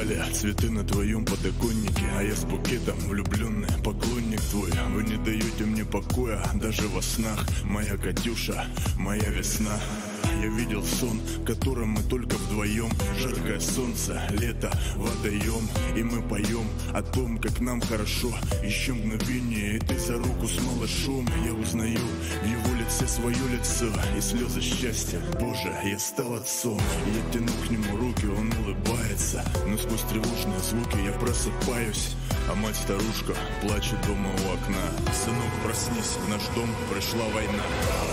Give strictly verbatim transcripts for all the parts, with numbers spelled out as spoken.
ждали цветы на твоем подоконнике, а я с букетом влюбленный поклонник твой. Вы не даете мне покоя даже во снах. Моя Катюша, моя весна. Я видел сон, в котором мы только вдвоем. Жаркое солнце, лето, водоем. И мы поем о том, как нам хорошо. Еще мгновение, и ты за руку с малышом. Я узнаю в его лице свое лицо и слезы счастья. Боже, я стал отцом. Я тяну к нему руки, он улыбается. Но сквозь тревожные звуки я просыпаюсь, а мать-старушка плачет дома у окна. Сынок, проснись, в наш дом пришла война.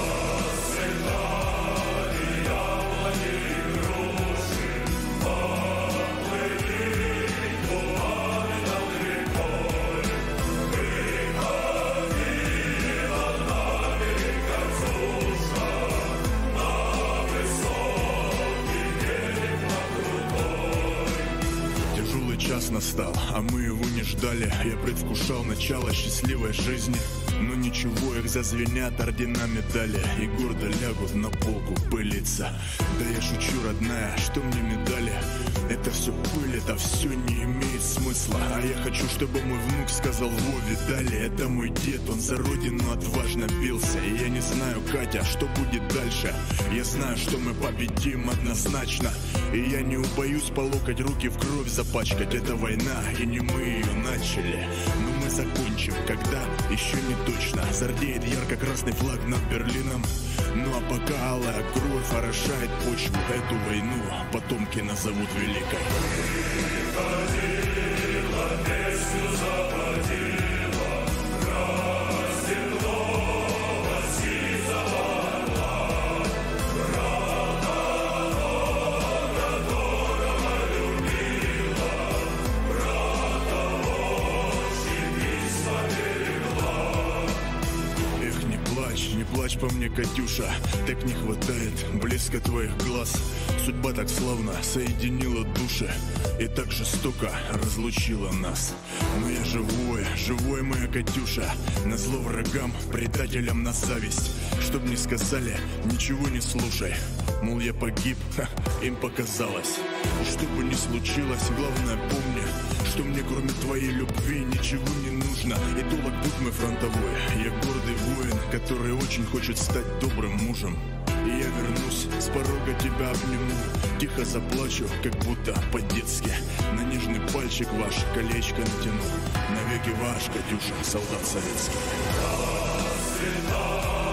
Час настал, а мы его не ждали. Я предвкушал начало счастливой жизни. Но ничего, их зазвенят ордена медали и гордо лягут на полку пылиться. Да я шучу, родная, что мне медали? Это все пыль, это все не имеет смысла. А я хочу, чтобы мой внук сказал: во, видали, это мой дед, он за родину отважно бился. И я не знаю, Катя, что будет дальше. Я знаю, что мы победим однозначно. И я не убоюсь по локоть руки в кровь запачкать. Это война, и не мы ее начали, но мы закончим, когда еще не точно. Зардеет ярко-красный флаг над Берлином. Ну а пока алая кровь орошает почву, эту войну потомки назовут великой. Приходила, песню заводила, растекло сизого орла, брата, которого любила, брата очень письма берегла. Эх, не плачь, не плачь по мне, Катюша, так не хватает блеска твоих глаз. Судьба так славно соединила души и так жестоко разлучила нас. Но я живой, живой, моя Катюша, назло врагам, предателям на зависть. Чтоб не сказали, ничего не слушай, мол, я погиб, ха, им показалось. И что бы ни случилось, главное помни, что мне кроме твоей любви ничего не нужно. И долг будь мой фронтовой, я гордый воин, который очень хочет стать добрым мужем. И я вернусь, с порога тебя обниму, тихо заплачу, как будто по-детски. На нежный пальчик ваш колечко натяну. Навеки ваш, Катюша, солдат советский.